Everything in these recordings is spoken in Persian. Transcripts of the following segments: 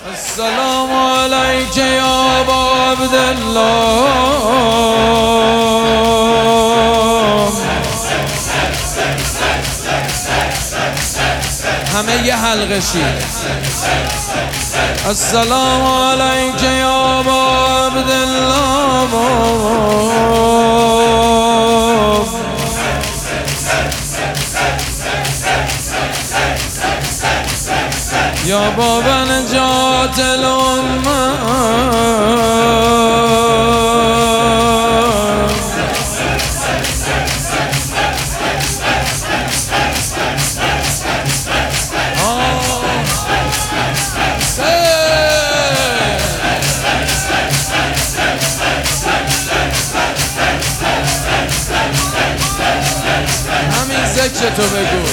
السلام علیک یا ابا عبدالله. همه یه حلقه شید. السلام علیک یا ابا عبدالله. یا باب نجات الامه. همین ذکر تو بگو.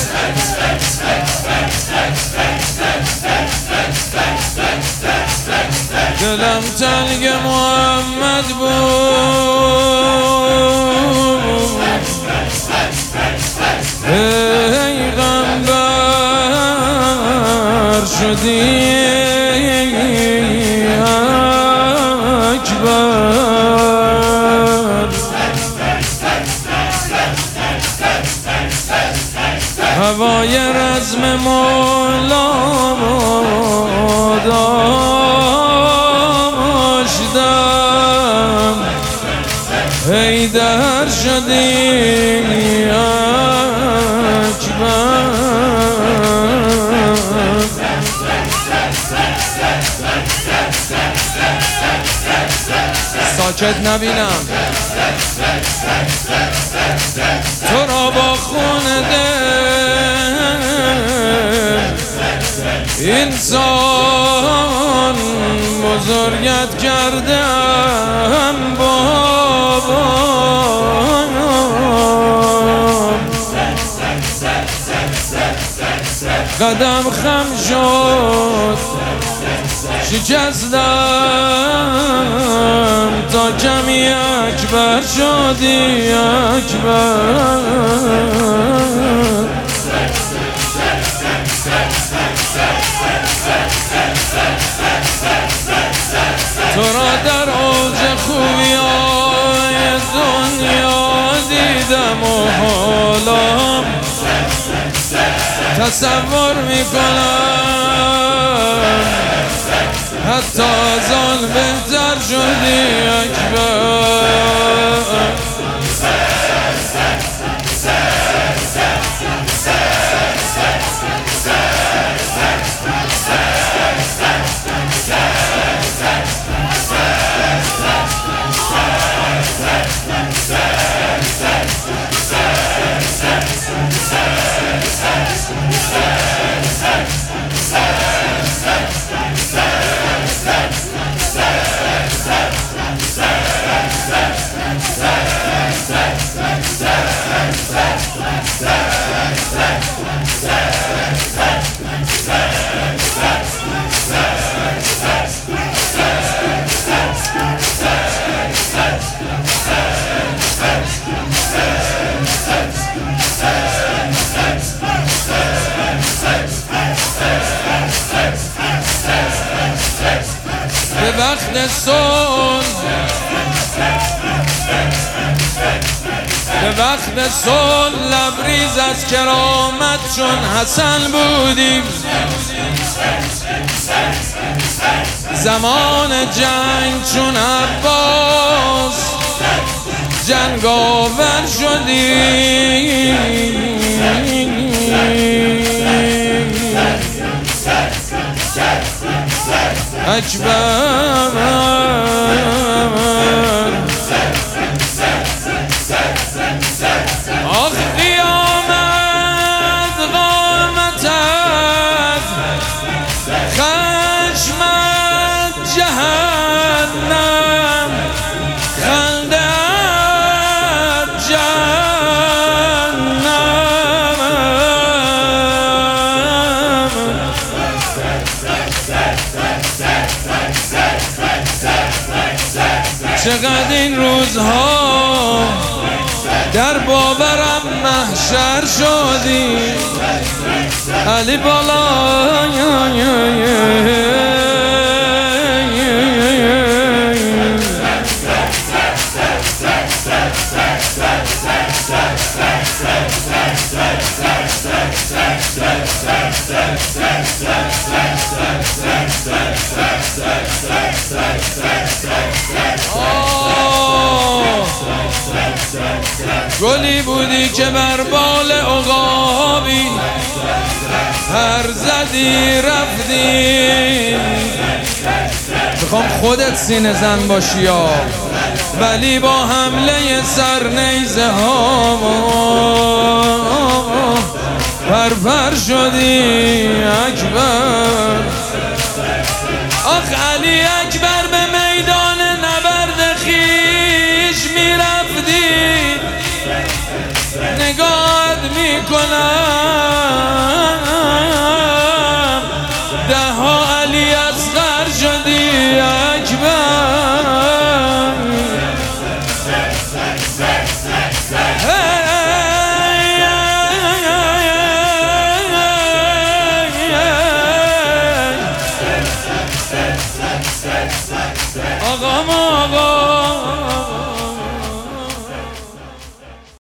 دلم تنگ محمد بود، پیغمبر شدی اکبر. هوای رزم مولا داشتم، حیدر شدی اکبر. ساکت نبینم تو را با خون دل، انسان بزرگت کردم بابا. قدم خم شد شکستم تا کمی اکبر شدی اکبر. تو را در اوج خوبی‌های دنیا دیدم و حالا تصور میکنم حتی از آن بهتر شدی اکبر. به وقت صلح، به وقت صلح لبریز از کرامت چون حسن بودیم. زمان جنگ چون عباس جنگاور شدیم. اکبر آخ قیامت قامتت، خشمت جهنم، خندت جهنم. چقدر این روزها در باورم محشر شدی علی بالا گلی بودی که بر بال عقابی هر زدی رفتی. میخوام خودت سینه زن باشی یا ولی با حمله سر نیزه ها پرپر شدی اکبر. آخ علی اکبر به میدان نبرد خیش میرفتی، نگاهت میکنم ده ها علی اصغر شدی اکبر. آقا